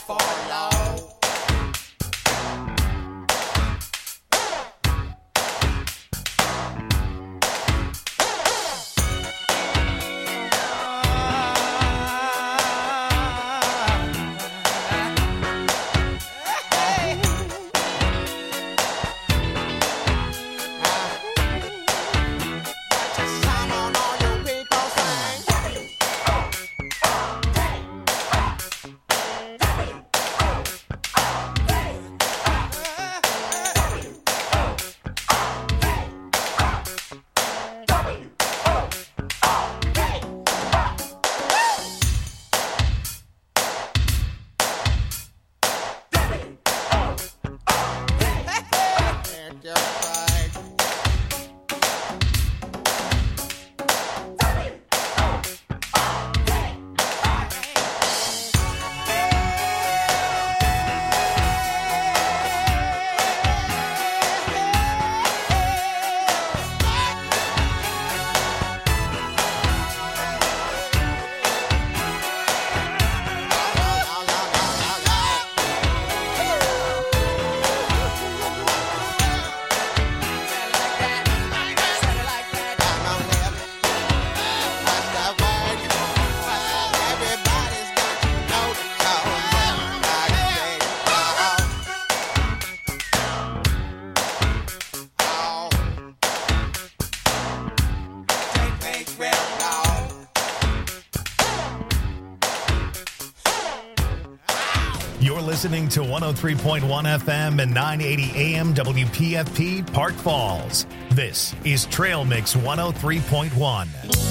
for, Lord. Listening to 103.1 FM and 980 AM WPFP Park Falls. This is Trail Mix 103.1.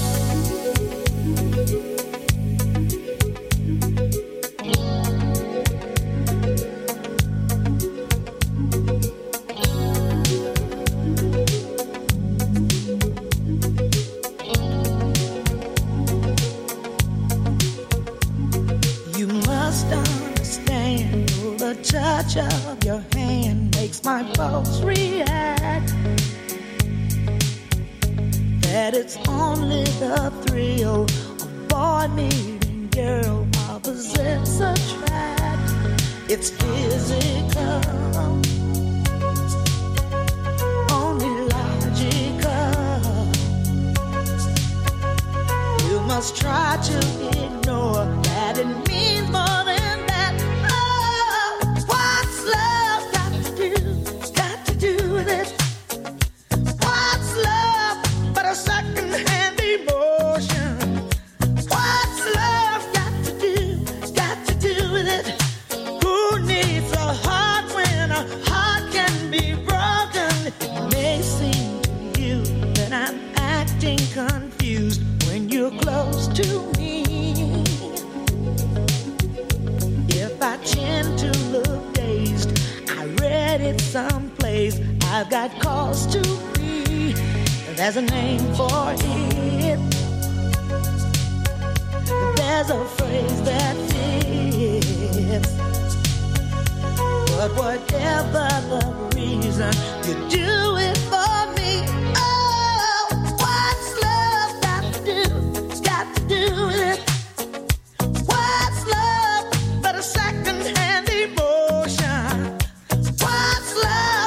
Touch of your hand makes my pulse react. That it's only the thrill of boy meeting girl, opposites attract. It's physical, only logical. You must try to ignore that it means more than I've got cause to be. There's a name for it. There's a phrase that fits. But whatever the reason, you do it for me. Oh, what's love got to do? It's got to do with it. What's love but a second-hand emotion? What's love?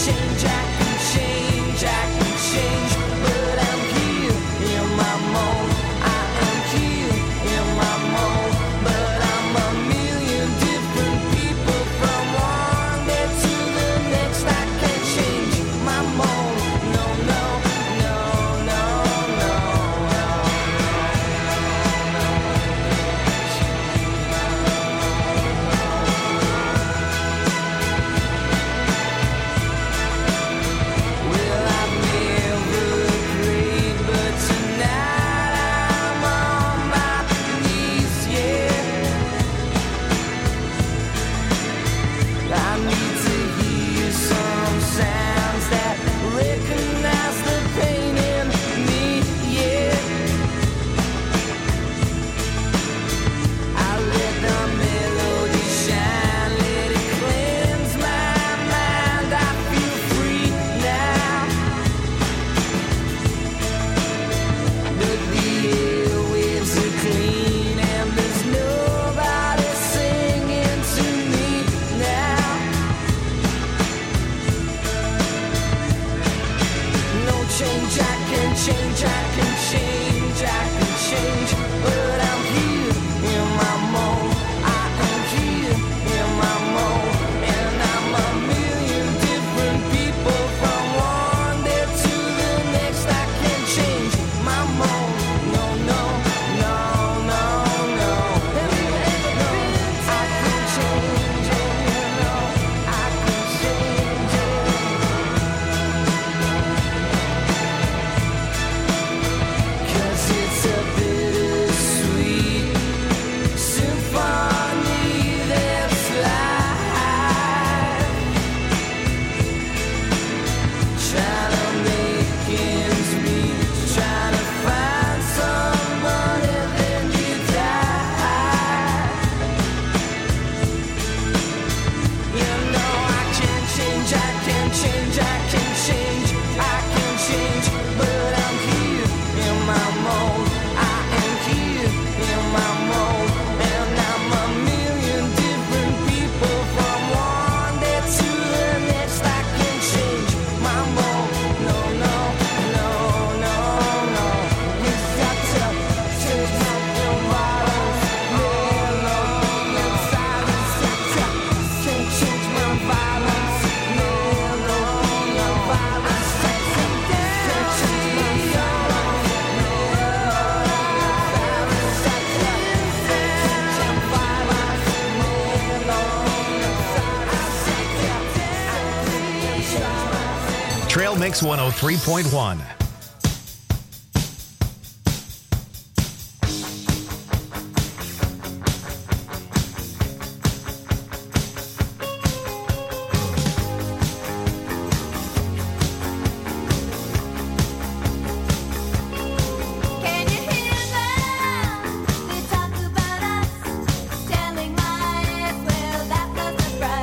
Trail Mix 103.1.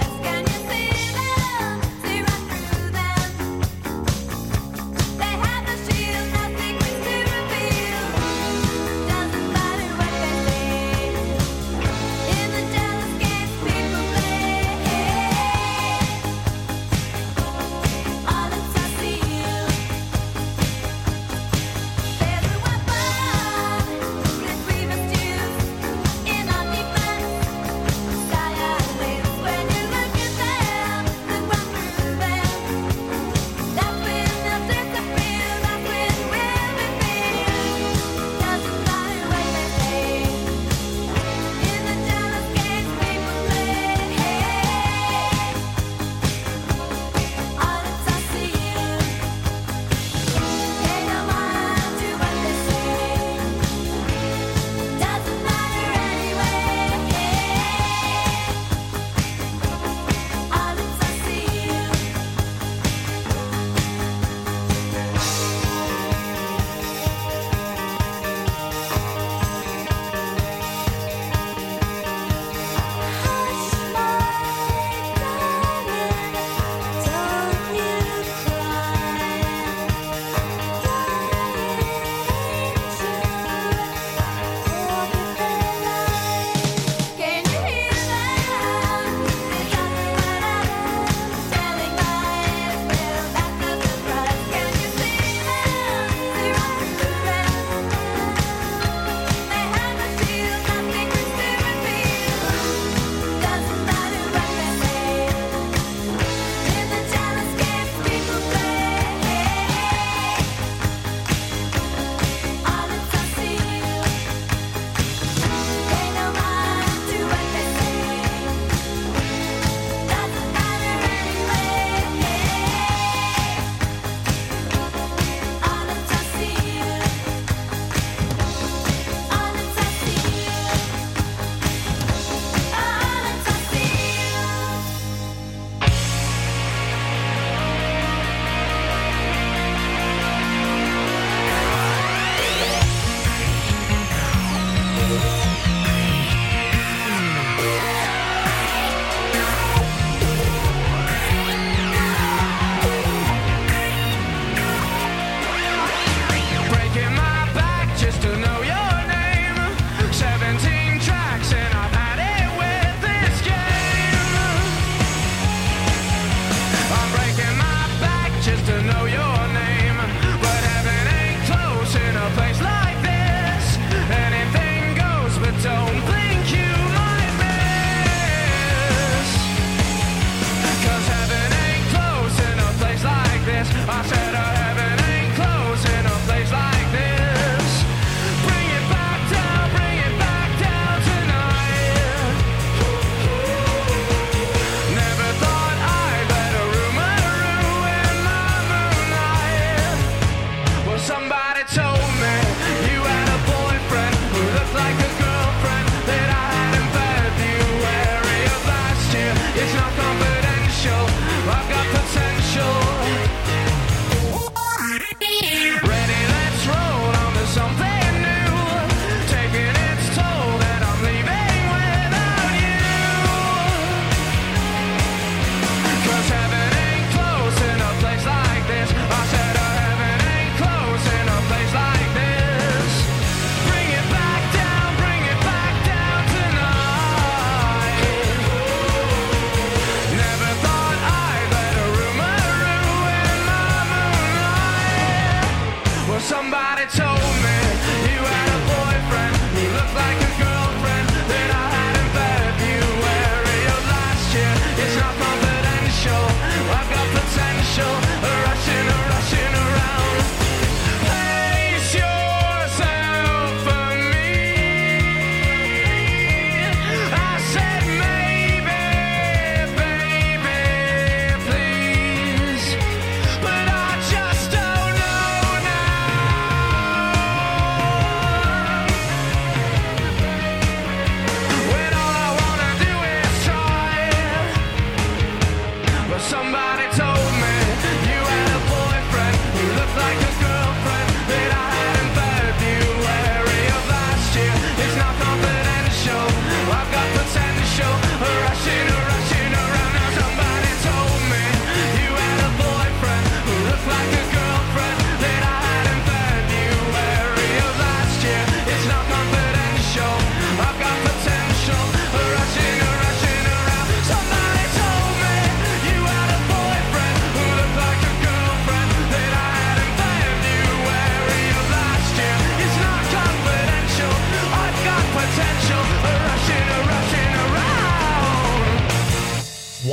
They have the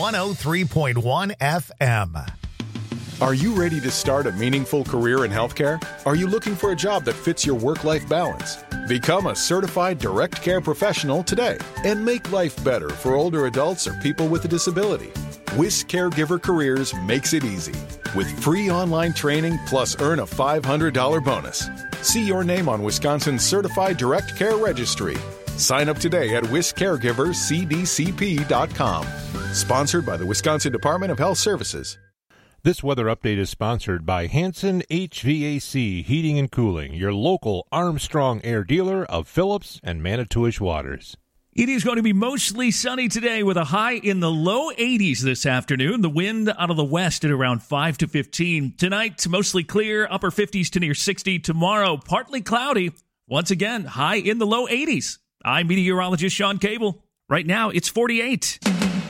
103.1 FM. Are you ready to start a meaningful career in healthcare? Are you looking for a job that fits your work-life balance? Become a certified direct care professional today and make life better for older adults or people with a disability. WIS Caregiver Careers makes it easy with free online training plus earn a $500 bonus. See your name on Wisconsin's Certified Direct Care Registry. Sign up today at wiscaregivercdcp.com. Sponsored by the Wisconsin Department of Health Services. This weather update is sponsored by Hanson HVAC Heating and Cooling, your local Armstrong Air dealer of Phillips and Manitowish Waters. It is going to be mostly sunny today with a high in the low 80s this afternoon. The wind out of the west at around 5 to 15. Tonight, mostly clear, upper 50s to near 60. Tomorrow, partly cloudy. Once again, high in the low 80s. I'm meteorologist Sean Cable. Right now, it's 48.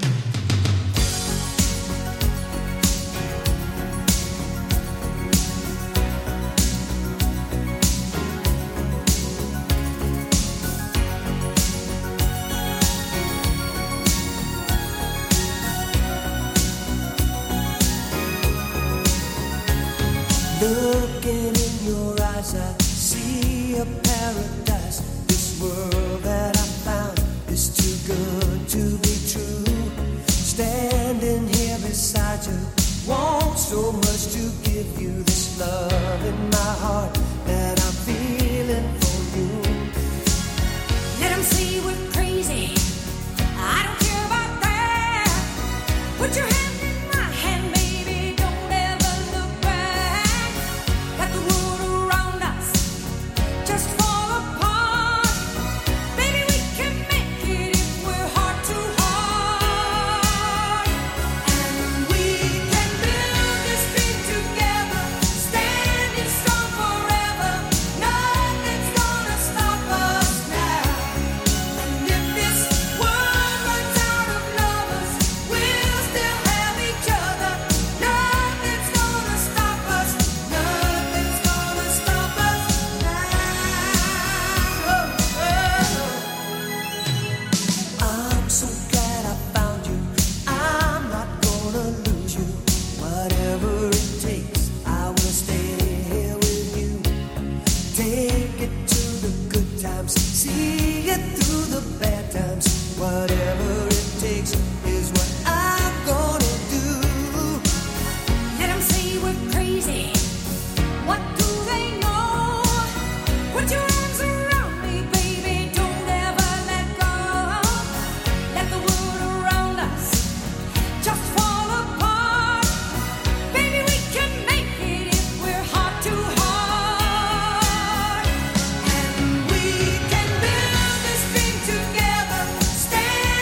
Looking in your eyes, I see a paradise. This world that I found is too good to be true. Standing here beside you, want so much to give you this love in my heart that I'm feeling for you. Let them say we're crazy. I don't care about that. Put your hand in my hand, baby. Don't ever look back. Let the world around us just fall apart. Baby, we can make it if we're heart to heart. And we can build this dream together, standing strong forever. Nothing's gonna stop us now. And if this world runs out of lovers, we'll still have each other. Nothing's gonna stop us. Nothing's gonna stop us now. I'm so glad I found you. I'm not gonna lose you. Whatever it takes, I will stay here with you. Take it to the good times, see it through the bad times. Whatever it takes is what I'm gonna do. Let them say we're crazy. What do they know? Put your arms around me, baby. Don't ever let go. Let the world around us just fall apart. Baby, we can make it if we're heart to heart. And we can build this dream together, standing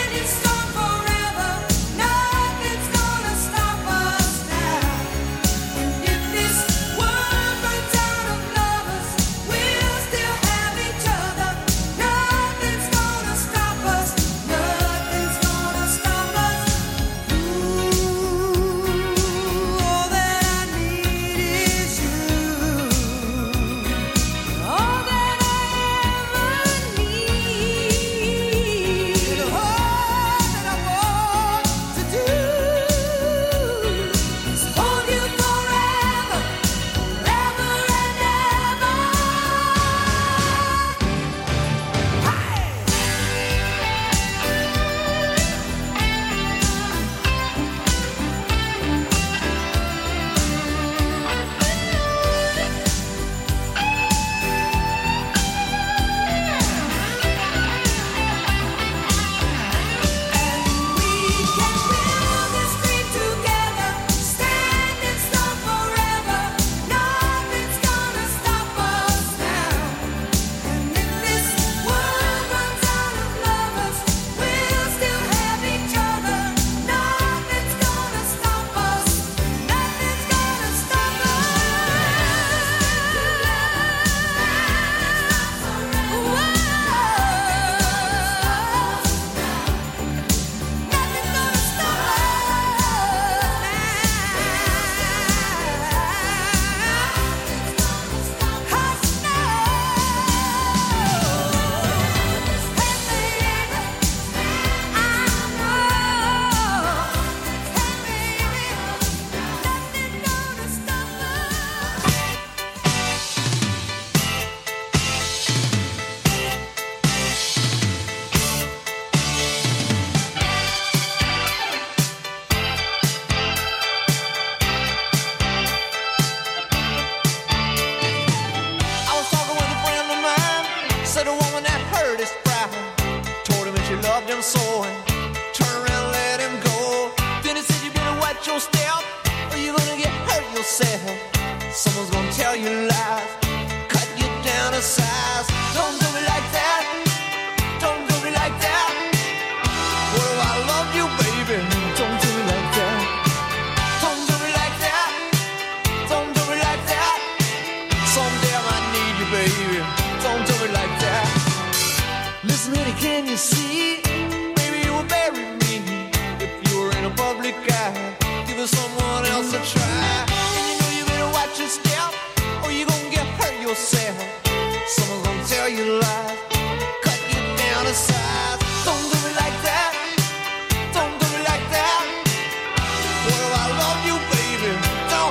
him so and turn around and let him go. Then he said, you better watch your step or you're gonna get hurt yourself. Someone's gonna tell you lies, cut you down to size. Don't do me like that, don't do me like that. What if I love you, baby? Don't do me like that. Don't do me like that, don't do me like that. Someday I might need you, baby. Don't do me like that. Listen, honey, can you see? Maybe you would bury me if you were in a public eye. Give it someone else a try. And you know you better watch your step or you're gonna get hurt yourself. Someone's gonna tell you lies, cut you down to size. Don't do me like that, don't do me like that. What if I love you, baby? Don't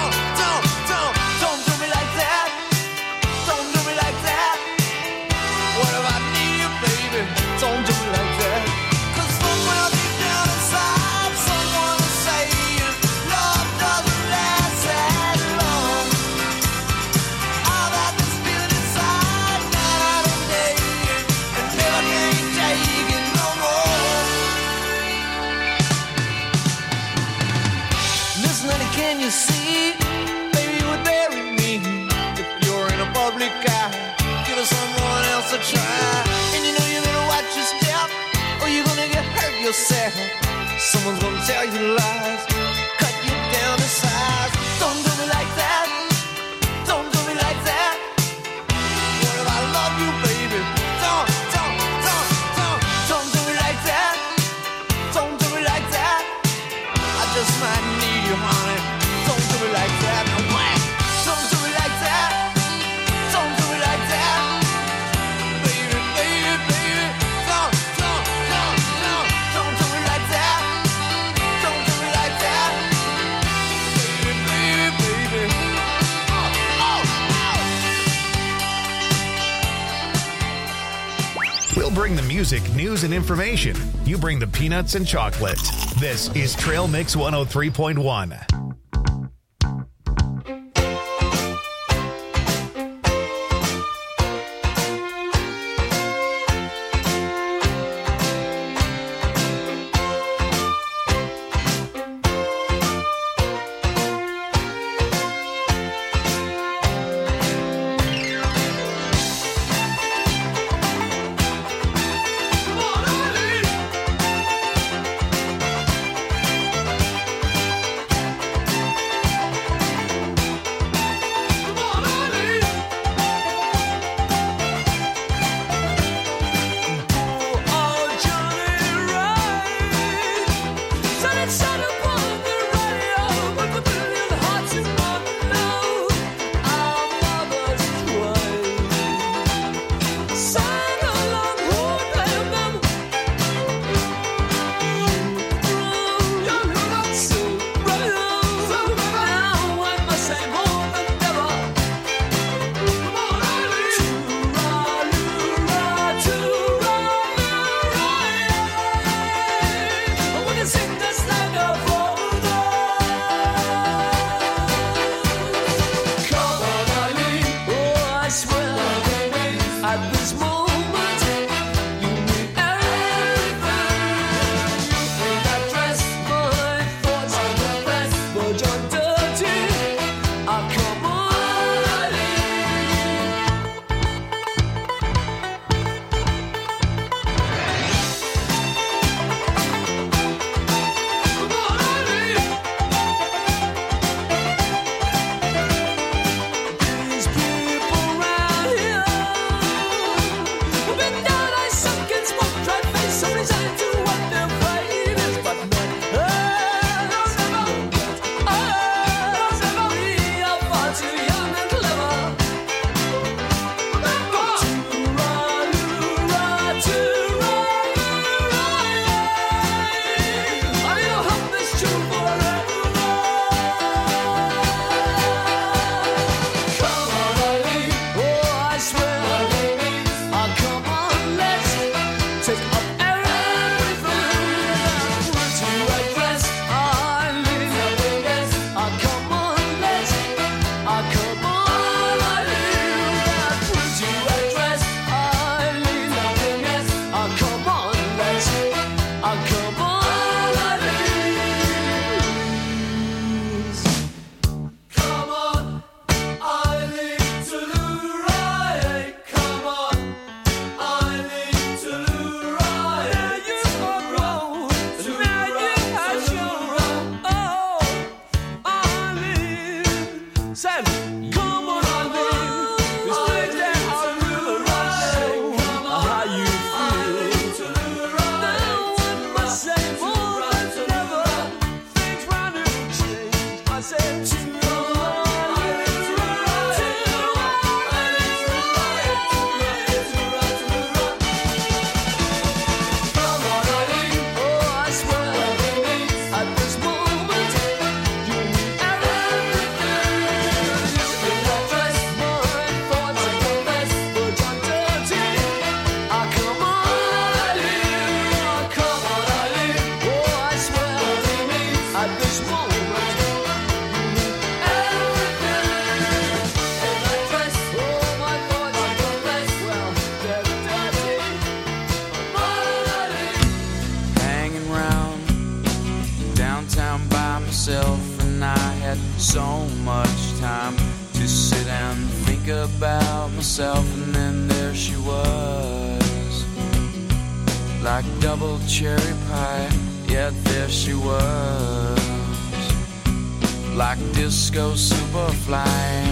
do me like that. Don't do me like that. What if I need you, baby? Don't do me like that. 'Cause somewhere deep down inside, someone is saying love doesn't last that long. All that this feeling inside, night and day, and never can take it no more. Listen, honey, can you see? Maybe you would bury me if you're in a public eye. Give us someone else a try. And you know you better watch your step or you're gonna get hurt yourself. Someone's gonna tell you lies, cut you down to size. Don't do me like that, don't do me like that. What if I love you, baby? Don't do me like that. Don't do me like that. I just might need you, honey. Don't do me like that. No way. Don't do me like that. Don't do me like that. Baby, baby, baby. Don't do me like that. Don't do me like that. Baby, baby, baby. We'll bring the music, news, and information. You bring the peanuts and chocolate. This is Trail Mix 103.1. so much time to sit and think about myself, and then there she was, like double cherry pie, yet there she was, like disco superfly.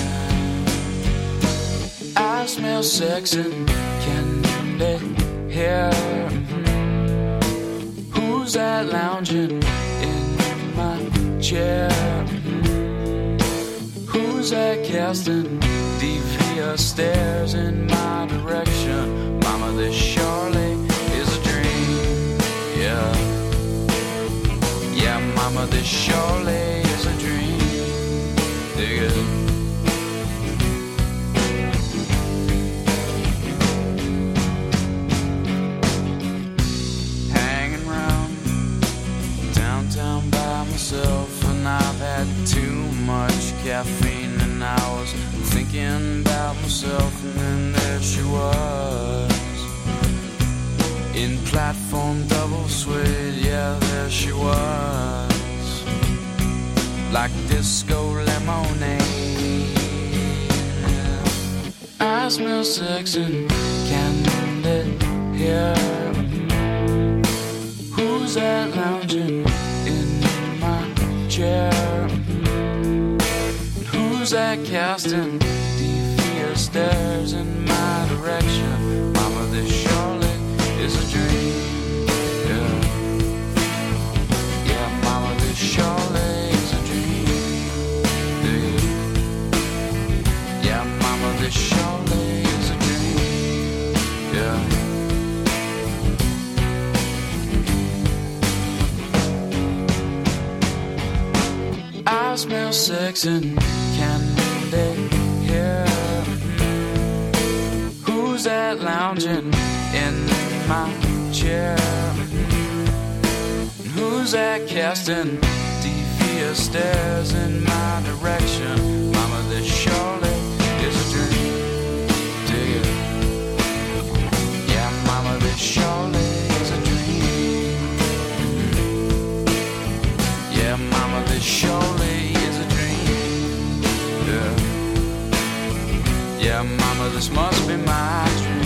I smell sex and candy here. Who's that lounging in my chair? Who's that casting devious stares in my direction? Mama, this surely is a dream. Yeah, yeah, mama, this surely is a dream. Dig it. Hanging round downtown by myself, and I've had too much caffeine, and I was thinking about myself, and then there she was, in platform double suede, yeah, there she was, like disco lemonade. I smell sex and candy here. Who's that lounging in my chair? Who's that casting devious stares in my direction? Mama, this surely is a dream. Yeah, yeah, mama, this surely is a dream. Yeah, mama, this surely is a dream. Yeah. I smell sex and candy here. Who's that lounging in my chair? Who's that casting devious stares in my direction? Mama, this surely is a dream. Dig it. Yeah, mama, this surely is a dream. Yeah, mama, this surely is a dream. Yeah, yeah, mama, this must be my dream.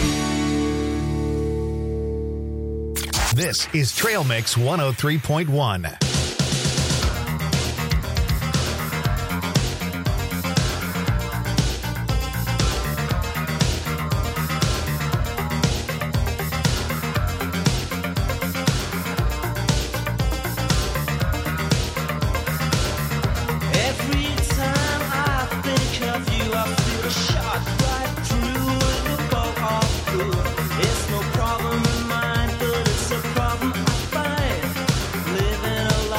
This is Trail Mix 103.1. Every time I think of you, I feel a shot right through the bow of blue. It's no problem in mine, but it's a problem I find. Living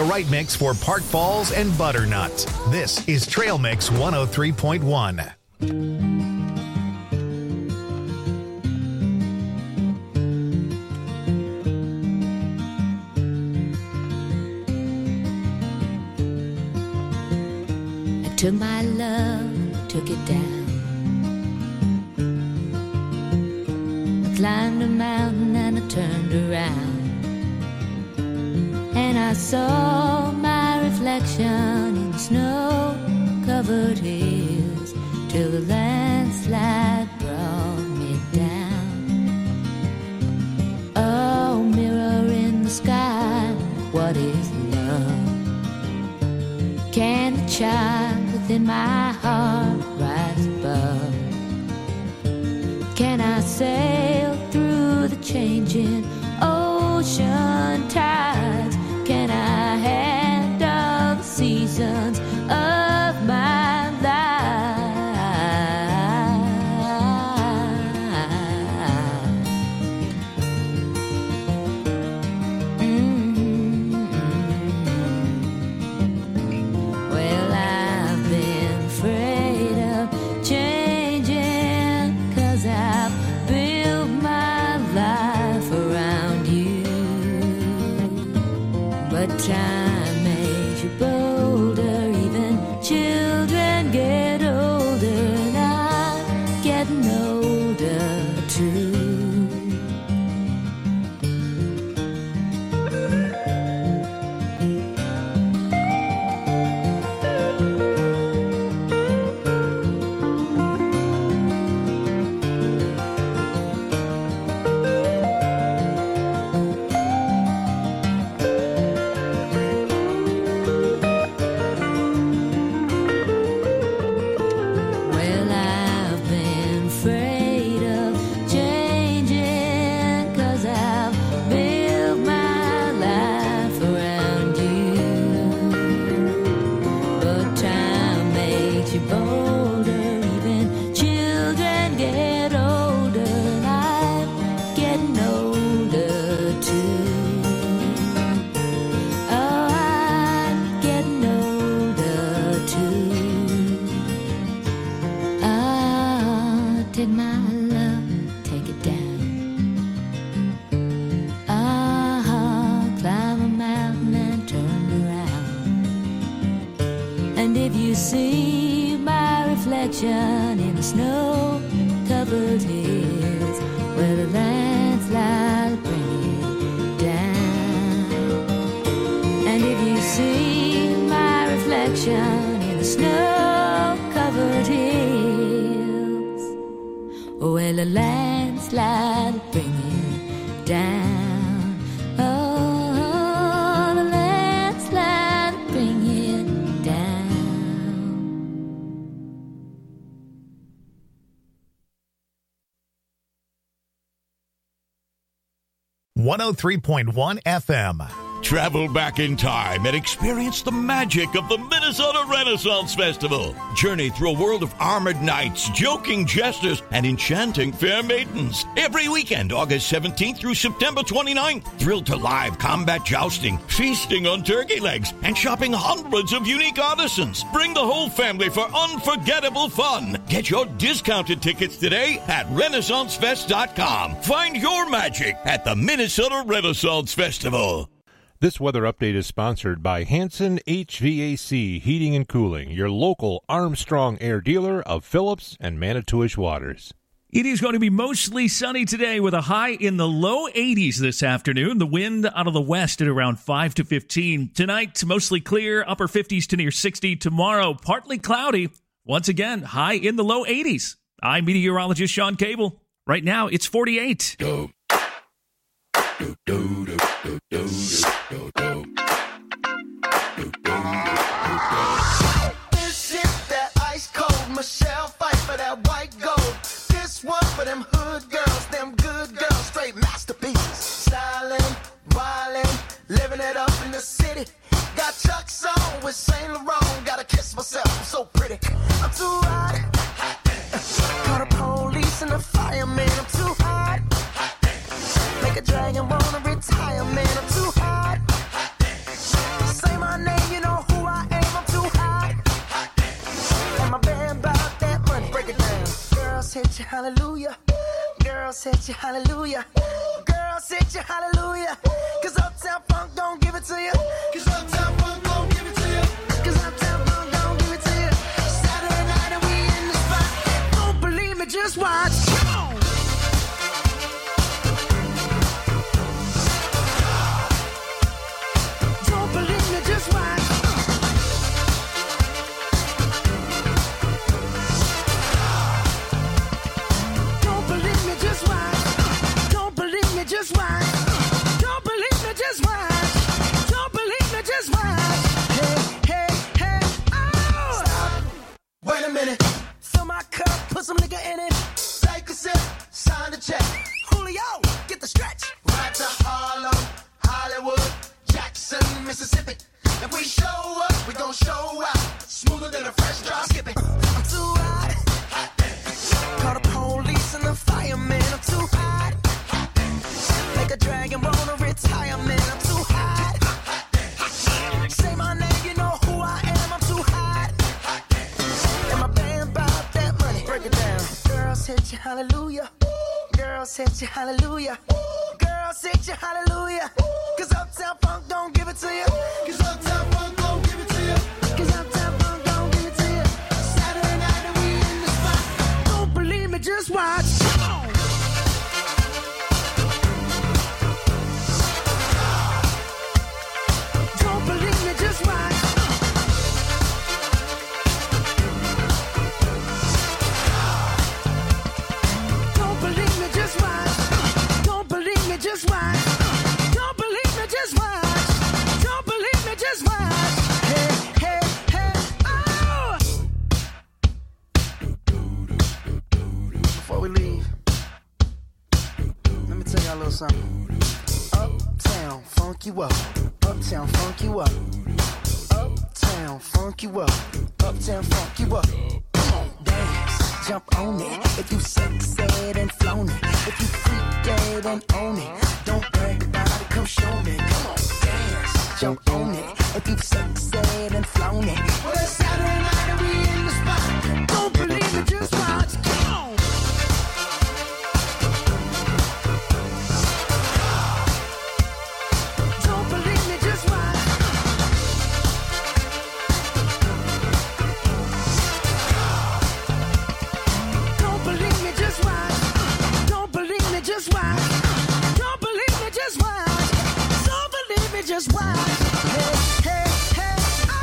The right mix for Park Falls and Butternut. This is Trail Mix 103.1. Took my love, took it down. I climbed a mountain and I turned around, and I saw my reflection in snow-covered hills till the landslide brought me down. Oh, mirror in the sky, what is love? Can the child within my heart rise above? Can I sail through the changing ocean tides? Can I handle the seasons of my life? Well, I've been afraid of changing, 'cause I've built my life around you. But time makes you bolder, even children get older, and I'm getting older too. Well, I've been afraid of changing, 'cause I've built my life around you. But time makes you bolder, even children get older, and I'm getting older too. Oh, I'm getting older too. Ah, take my love, take it down. Ah, climb a mountain and turn around. And if you see my reflection in the snow-covered hills, where the landslide bring it down. And if you see my reflection in the snow-covered hills, well, the landslide bring it down. Oh, the landslide bring it down. 103.1 FM. Travel back in time and experience the magic of the Minnesota Renaissance Festival. Journey through a world of armored knights, joking jesters, and enchanting fair maidens. Every weekend, August 17th through September 29th. Thrill to live combat jousting, feasting on turkey legs, and shopping hundreds of unique artisans. Bring the whole family for unforgettable fun. Get your discounted tickets today at RenaissanceFest.com. Find your magic at the Minnesota Renaissance Festival. This weather update is sponsored by Hanson HVAC Heating and Cooling, your local Armstrong Air dealer of Phillips and Manitowish Waters. It is going to be mostly sunny today with a high in the low 80s this afternoon. The wind out of the west at around 5 to 15. Tonight, mostly clear, upper 50s to near 60. Tomorrow, partly cloudy. Once again, high in the low 80s. I'm meteorologist Sean Cable. Right now, it's 48. This is that ice cold Michelle fight for that white gold. This one for them hood girls, them good girls, straight masterpieces. Stylin', wildin', living it up in the city. Got Chuck's on with Saint Laurent. Gotta kiss myself, I'm so pretty. I'm too hot. Call the police and the fireman. I'm too hot. Make a dragon wanna retire, man. I'm too hot. Say Girls hit you, hallelujah. Girls hit you, hallelujah. Girls hit you, hallelujah. Cause Uptown Funk don't give it to you. Cause Uptown Funk don't give it to you. Cause Uptown Funk don't give it to you. Saturday night and we in the spot. Don't believe me, just watch. Come on. Don't believe me, just watch. Don't believe me, just watch. Don't believe me, just watch. Don't believe me, just watch. Don't believe me, just watch. Hey, hey, hey, oh! Stop. Wait a minute. Fill my cup, put some nigga in it. Take a sip, sign the check. Julio, get the stretch. Right to Harlem, Hollywood, Jackson, Mississippi. If we show up, we gon' show out. Smoother than a fresh drop skipping. I'm too hot. Call the police and the fireman. I'm too hot. Make a dragon wanna retire, man. I'm too hot. Say my name, you know who I am. I'm too hot. And my band bought that money. Break it down. Girls hit you, hallelujah. Girls hit you, hallelujah. Girls hit you, hallelujah. Cause Uptown Funk don't give it to you. Cause Uptown Funk don't give it to you. Cause Uptown Funk don't give it to you. Saturday night and we in the spot. Don't believe me, just watch. Come on. Don't believe me, just watch. Don't believe me, just watch. Don't believe me, just watch. Don't believe me, just watch. Don't believe me, just watch. Hey, hey, hey, oh! Before we leave, let me tell y'all a little something. Uptown, funk you up. Uptown, funk you up. Uptown, funk you up. Uptown, funk you up. Come on, dance, jump on it. If you sexed and flown it. If you freak dead and own it. Don't brag about it, come show me. Come on, dance, jump on it. If you sexed and flown it. Well, it's Saturday night and we in the spot. Don't believe it, just watch. Come on. Don't believe me, just watch. Don't believe me, just watch. Don't believe me, just watch. Don't believe me, just watch. Don't believe me, just watch. Hey, hey, hey, oh!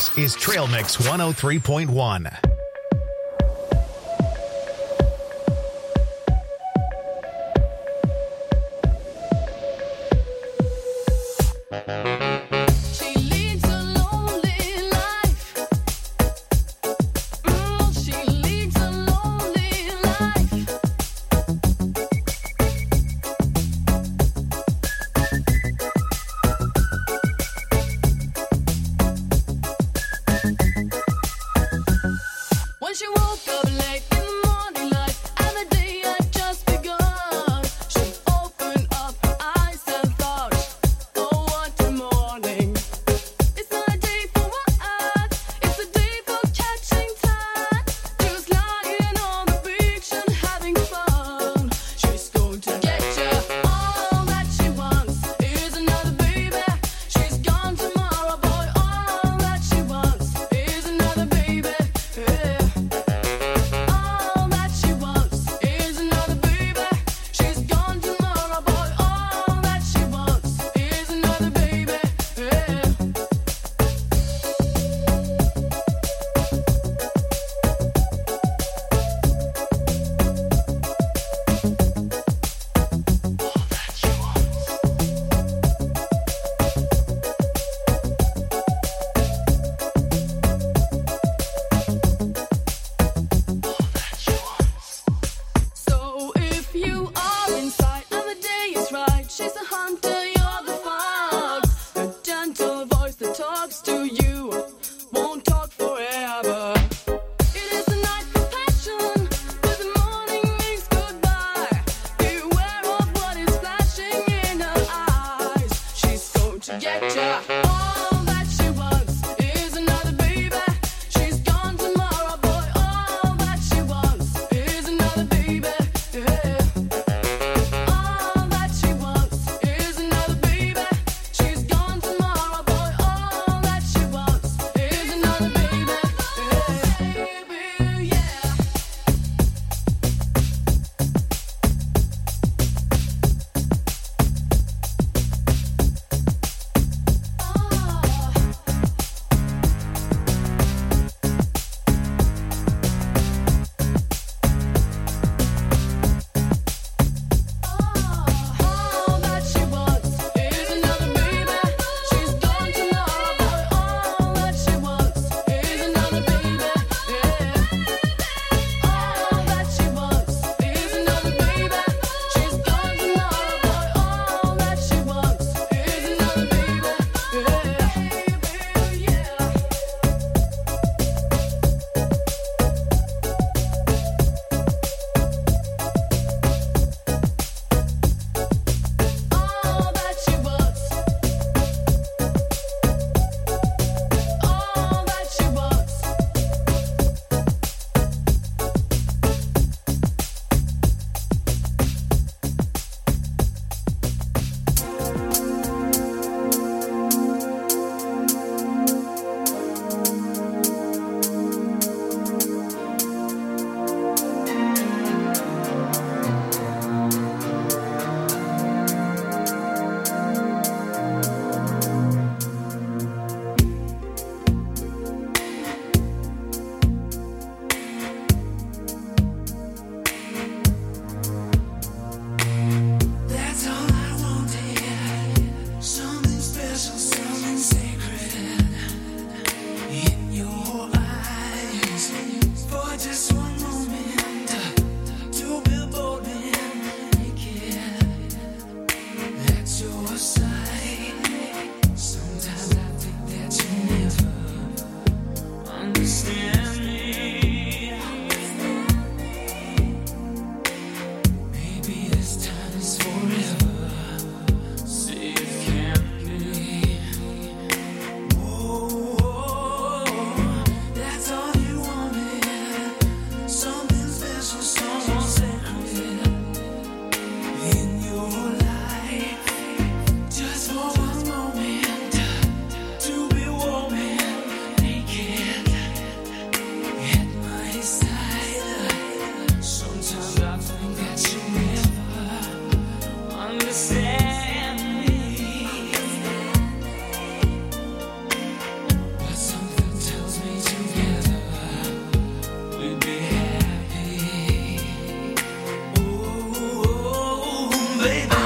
This is Trail Mix 103.1. She leads a lonely life. She leads a lonely life. When she woke up late in the morning light and the day had just begun, she opened up her eyes and thought, oh, what a morning. It's not a day for what? It's a day for catching time. Just lying on the beach and having fun. She's going to get you. All that she wants is another baby. She's gone tomorrow, boy. All that she wants is another baby. Yeah. All that she wants is another baby. She's gone tomorrow, boy. All that she wants is another baby. Yeah. So if you are inside and the day is right, she's the hunter, you're the fox. The gentle voice that talks to you won't talk forever. It is a night for passion, but the morning means goodbye. Beware of what is flashing in her eyes. She's going to get ya. All that she wants is another baby. She's gone tomorrow, boy. All that she wants is another baby. Yeah. All that she wants is another baby. She's gone tomorrow, boy. All that she wants is another baby. Yeah. All that she wants is another baby. She's gone tomorrow, boy. All that she wants is another baby. Yeah. All that she wants is another baby. She's gone tomorrow, boy. All that she wants is another baby. Yeah. All that she wants. All that she wants. That's all I wanted. Something special, something sacred in your eyes. For just one moment, to be bold and naked at your side. Sometimes I think that you never understand me. Maybe this time is forever. See it can be. Whoa, that's all you wanted. Something special, something sacred in your life. Just for one moment, to be warm and naked at my side. Sometimes I think that you never baby.